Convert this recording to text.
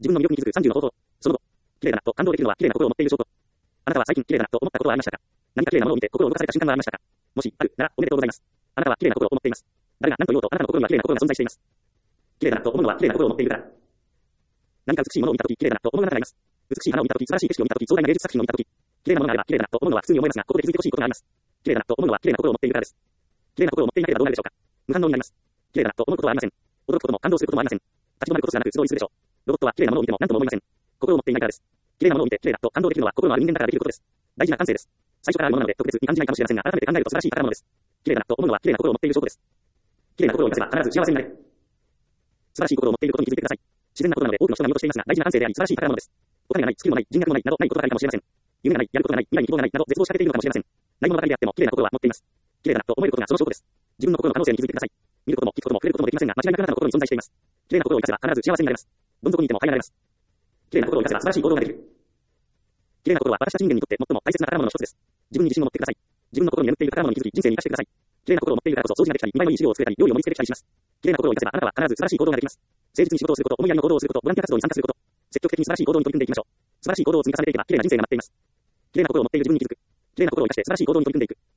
自分の魅力に気づく30の方法。その後、綺麗だなと感動できるのは綺麗な心を持っている証拠。あなたは最近綺麗だなと思ったことはありましたか？何か綺麗なものを見て心を動かされた瞬間はありましたか？もし、あるなら、おめでとうございます。あなたは綺麗な心を持っています。誰が何と言おうと、あなたの心には綺麗な心が存在しています。綺麗だなと思うのは綺麗な心を持っているから。何か美しいものを見たとき、綺麗だなと思うあなたがいます。美しい花を見たとき、素晴らしい景色を見たとき、壮大な芸術作品を見たとき、綺麗なものがあれば綺麗だなと思うのは普通に思いますが、ここで気づいてほしいことがあります。綺麗だなと思うのは綺麗な心を持っているからです。綺麗な心を持っていなければどうなるでしょうか。無反応になります。綺麗だなと思うことはありません。驚くことも感動することもありません。立ち止まることすらなく素通りするでしょう。ロボットは綺麗なものを見ても何とも思いません。心を持っていないからです。綺麗なものを見て綺麗だと感動できるのは心のある人間だからできることです。大事な感性です。最初からあるものなので特別に感じないかもしれませんが、改めて考えると素晴らしい宝物です。綺麗だなと思うのは綺麗な心を持っている証拠です。綺麗な心を生かせば必ず幸せになれ。素晴らしい心を持っていることに気づいてください。自然なことなので多くの人が見落としていますが、大事な感性であり素晴らしい宝物です。お金がない、スキルもない、人脈もないなどないことばかりかもしれません。夢がない、やることがない、未来に希望がないなど絶望しかけているのかもしれません。ないものばかりであっても綺麗な心は持っています。綺麗だなと思えることがその証拠です。自分の心の可能性に気づいてください。見ることも聞くことも触れることもできませんが、間違いなくあなたの心に存在しています。綺麗な心を生かせば必ず幸せになれます。どん底にいても這い上がれます。綺麗な心を生かせば素晴らしい行動ができる。綺麗な心は私たち人間にとって最も大切な宝物の一つです。自分に自信を持ってください。自分の心に眠っている宝物に気づき、人生に生かしてください。綺麗な心を持っているからこそ掃除ができたり、見栄えのいい資料を作れたり、料理を盛り付けできたりします。綺麗な心を生かせばあなたは必ず素晴らしい行動ができます。誠実に仕事をすること、思いやりの行動をすること、ボランティア活動に参加すること、積極的に素晴らしい行動に取り組んでいきましょう。素晴らしい行動を積み重ねていけば綺麗な人生が待っています。綺麗な心を持っている自分に気づく。綺麗な心を生かして素晴らしい行動に取り組んでいく。